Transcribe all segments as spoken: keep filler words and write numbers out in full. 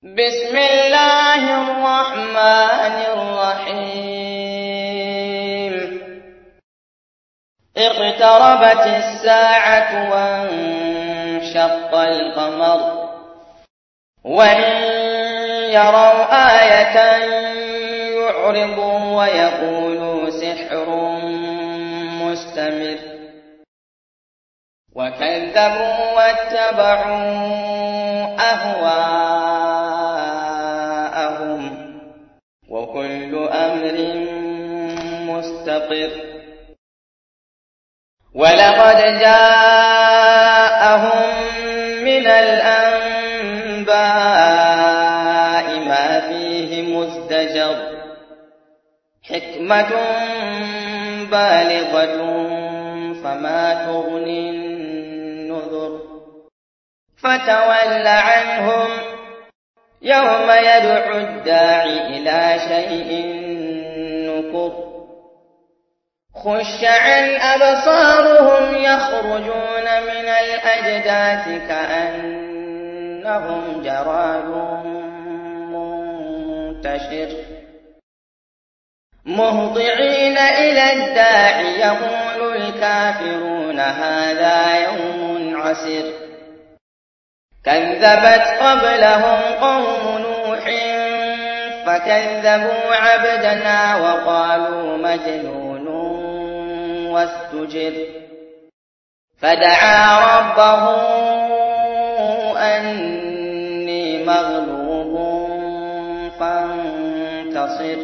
بسم الله الرحمن الرحيم اقتربت الساعة وانشق القمر وإن يروا آية يعرضوا ويقولوا سحر مستمر وكذبوا واتبعوا أهواءهم وكل أمر مستقر ولقد جاءهم من الأنباء ما فيه مزدجر حكمة بالغة فما تغني النذر فتول عنهم يوم يدعو الداعي إلى شيء نكر خش عن أبصارهم يخرجون من الأجداث كأنهم جراد منتشر مهطعين إلى الداعي يقول الكافرون هذا يوم عسر كذبت قبلهم قوم نوح فكذبوا عبدنا وقالوا مجنون واستجر فدعا ربه أني مغلوب فانتصر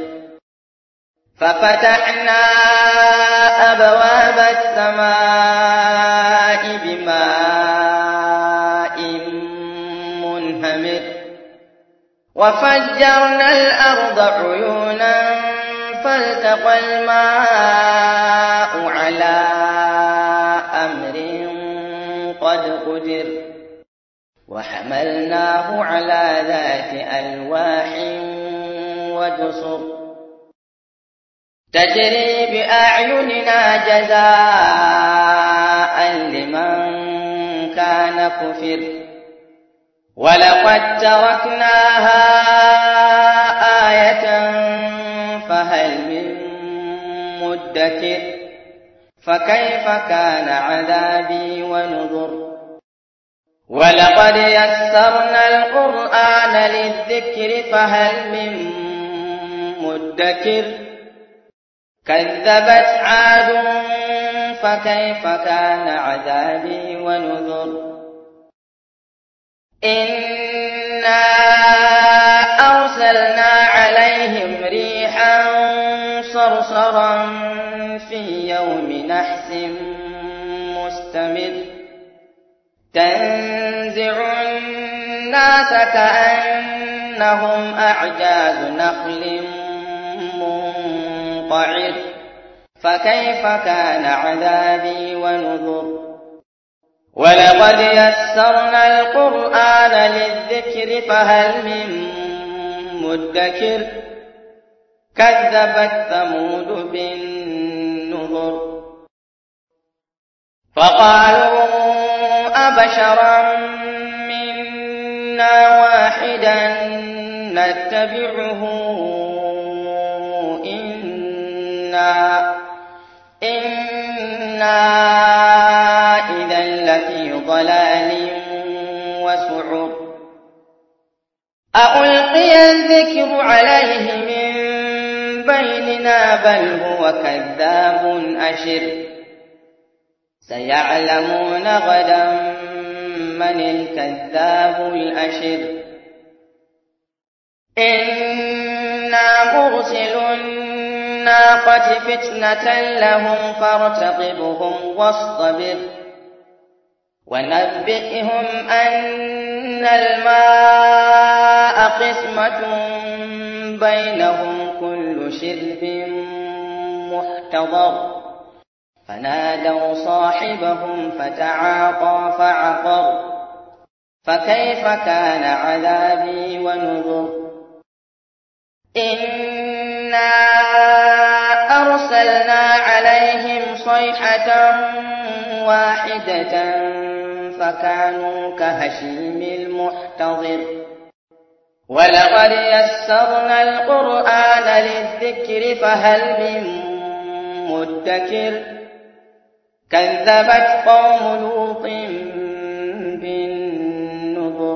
ففتحنا أبواب السماء بماء منهمر وفجرنا الأرض عيونا فالتقى الماء على أمر قد قدر وحملناه على ذات ألواح ودسر تجري بأعيننا جزاء لمن كان كفر ولقد تركناها آية فهل من مدكر فكيف كان عذابي ونذر ولقد يسرنا القرآن للذكر فهل من مدكر كذبت عاد فكيف كان عذابي ونذر إنا أرسلنا عليهم ريحا صرصرا في يوم نحس مستمر تنزع الناس كأنهم أعجاز نخل منقعر فكيف كان عذابي ونذر ولقد يسرنا القرآن للذكر فهل من مدكر كذبت ثمود بالنذر فقالوا أبشرا منا واحدا نتبعه إنا إنا إذا لفي ضلال وسعر ألقي الذكر عليه من بيننا بل هو كذاب أشر سيعلمون غدا من الكذاب الأشر إنا مرسل الناقة فتنة لهم فارتقبهم واصطبر ونبئهم أن الماء قسمة بينهم كل شرب محتضر فنادوا صاحبهم فتعاطى فعقر فكيف كان عذابي ونذر إنا أرسلنا عليهم صيحة واحدة فكانوا كهشيم المحتضر ولقد يسرنا القرآن للذكر فهل من مدكر كذبت قوم لوط بالنذر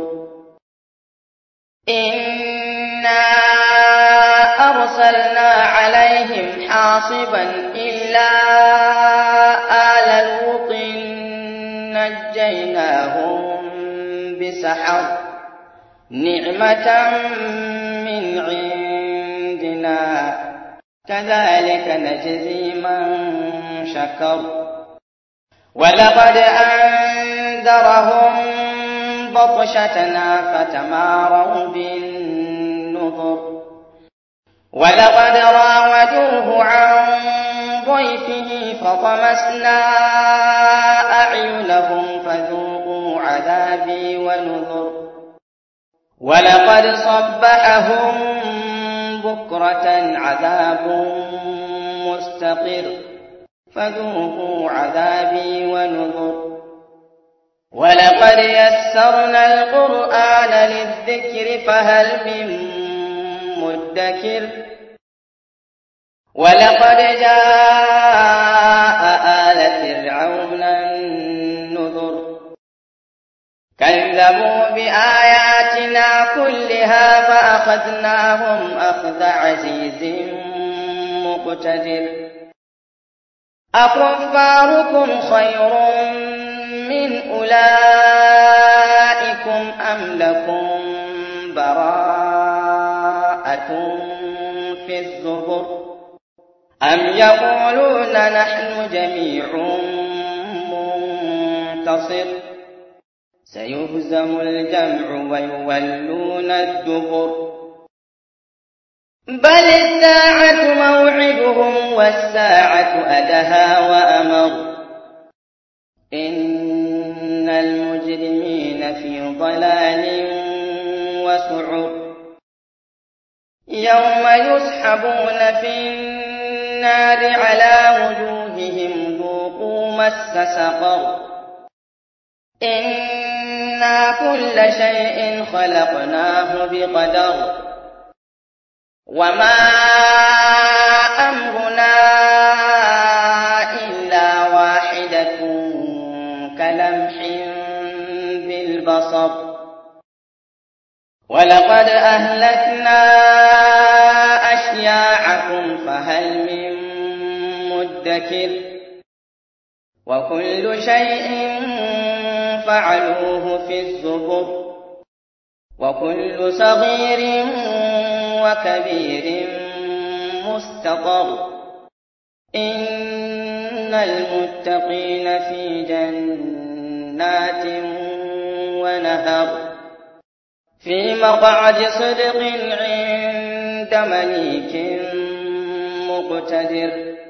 إنا أرسلنا عليهم حاصبا إلا آل لوط نجيناهم بسحر نعمة من عندنا كذلك نجزي من شكر ولقد أنذرهم بطشتنا فتماروا بالنذر ولقد راودوه عن ضيفه فطمسنا أعينهم فذوقوا عذابي ونذر ولقد صبحهم بكرة عذاب مستقر فذوقوا عذابي ونذر ولقد يسرنا القرآن للذكر فهل من مدكر ولقد جاء آل فرعون النذر كذبوا بآياتنا كلها فأخذناهم أخذ عزيز مقتدر أكفاركم خير من أولئكم أم لكم براءة في الزبر أم يقولون نحن جميع منتصر سيهزم الجمع ويولون الدبر بل الساعة موعدهم والساعة أدهى وأمر إن المجرمين في ضلال وسعر يوم يسحبون في النار على وجوههم ذوقوا مس سقر إنا كل شيء خلقناه بقدر وما أمرنا إلا واحدة كلمح بالبصر ولقد أهلكنا أشياعكم فهل من مدكر وكل شيء فعلوه في الزبر وكل صغير وكبير مستطر إن المتقين في جنات ونهر في مقعد صدق عند مليك مقتدر